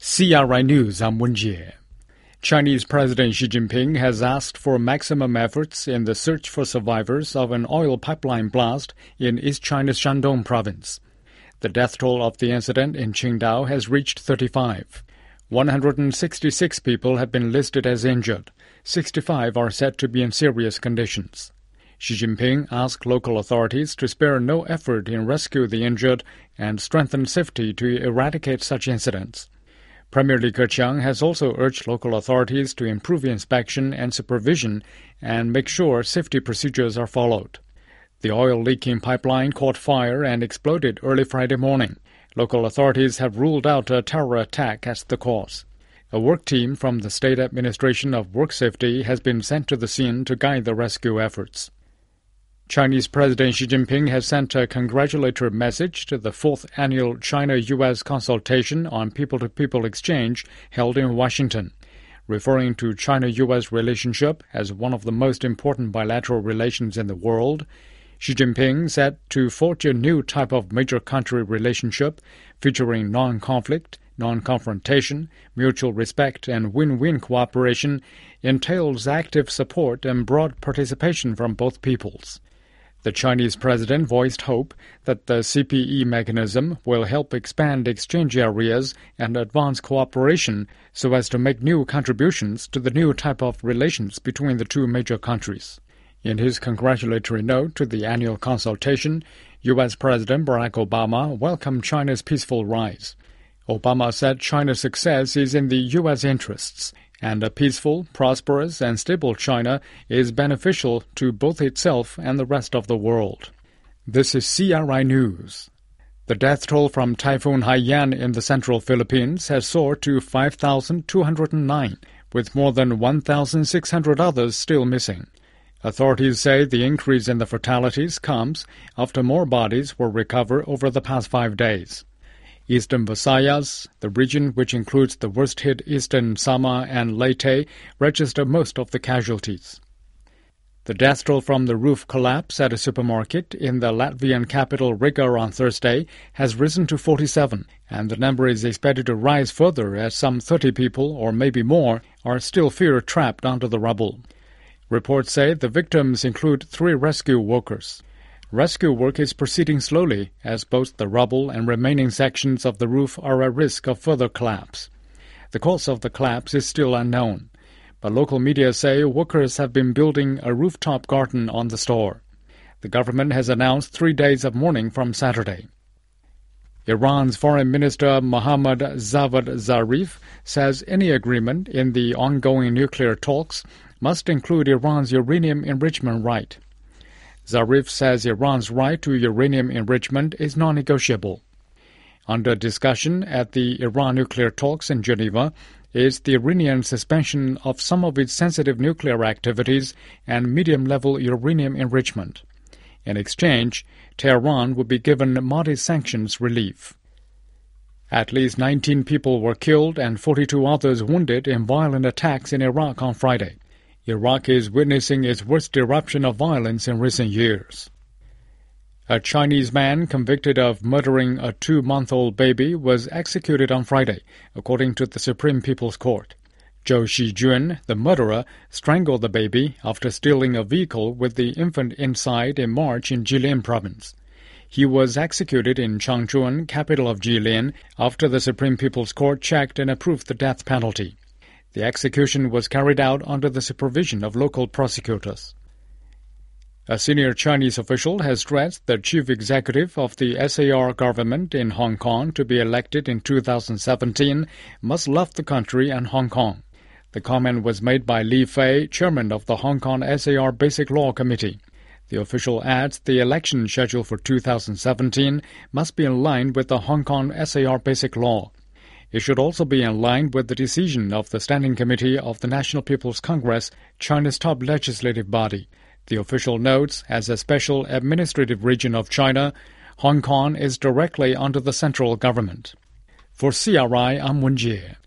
CRI News, I'm Wen Jie. Chinese President Xi Jinping has asked for maximum efforts in the search for survivors of an oil pipeline blast in East China's Shandong province. The death toll of the incident in Qingdao has reached 35. 166 people have been listed as injured. 65 are said to be in serious conditions. Xi Jinping asked local authorities to spare no effort in rescue the injured and strengthen safety to eradicate such incidents. Premier Li Keqiang has also urged local authorities to improve inspection and supervision and make sure safety procedures are followed. The oil-leaking pipeline caught fire and exploded early Friday morning. Local authorities have ruled out a terror attack as the cause. A work team from the State Administration of Work Safety has been sent to the scene to guide the rescue efforts. Chinese President Xi Jinping has sent a congratulatory message to the 4th annual China-U.S. consultation on people-to-people exchange held in Washington. Referring to China-U.S. relationship as one of the most important bilateral relations in the world, Xi Jinping said to forge a new type of major country relationship featuring non-conflict, non-confrontation, mutual respect, and win-win cooperation entails active support and broad participation from both peoples. The Chinese president voiced hope that the CPE mechanism will help expand exchange areas and advance cooperation so as to make new contributions to the new type of relations between the two major countries. In his congratulatory note to the annual consultation, U.S. President Barack Obama welcomed China's peaceful rise. Obama said China's success is in the U.S. interests, and a peaceful, prosperous, and stable China is beneficial to both itself and the rest of the world. This is CRI News. The death toll from Typhoon Haiyan in the central Philippines has soared to 5,209, with more than 1,600 others still missing. Authorities say the increase in the fatalities comes after more bodies were recovered over the past 5 days. Eastern Visayas, the region which includes the worst-hit eastern Samar and Leyte, registered most of the casualties. The death toll from the roof collapse at a supermarket in the Latvian capital Riga on Thursday has risen to 47, and the number is expected to rise further as some 30 people, or maybe more, are still feared trapped under the rubble. Reports say the victims include 3 rescue workers. Rescue work is proceeding slowly as both the rubble and remaining sections of the roof are at risk of further collapse. The cause of the collapse is still unknown, but local media say workers have been building a rooftop garden on the store. The government has announced 3 days of mourning from Saturday. Iran's Foreign Minister Mohammad Javad Zarif says any agreement in the ongoing nuclear talks must include Iran's uranium enrichment right. Zarif says Iran's right to uranium enrichment is non-negotiable. Under discussion at the Iran nuclear talks in Geneva is the Iranian suspension of some of its sensitive nuclear activities and medium-level uranium enrichment. In exchange, Tehran would be given modest sanctions relief. At least 19 people were killed and 42 others wounded in violent attacks in Iraq on Friday. Iraq is witnessing its worst eruption of violence in recent years. A Chinese man convicted of murdering a 2-month-old baby was executed on Friday, according to the Supreme People's Court. Zhou Xijun, the murderer, strangled the baby after stealing a vehicle with the infant inside in March in Jilin province. He was executed in Changchun, capital of Jilin, after the Supreme People's Court checked and approved the death penalty. The execution was carried out under the supervision of local prosecutors. A senior Chinese official has stressed the chief executive of the SAR government in Hong Kong to be elected in 2017 must love the country and Hong Kong. The comment was made by Li Fei, chairman of the Hong Kong SAR Basic Law Committee. The official adds the election schedule for 2017 must be in line with the Hong Kong SAR Basic Law. It should also be in line with the decision of the Standing Committee of the National People's Congress, China's top legislative body. The official notes, as a special administrative region of China, Hong Kong is directly under the central government. For CRI, I'm Wen Jie.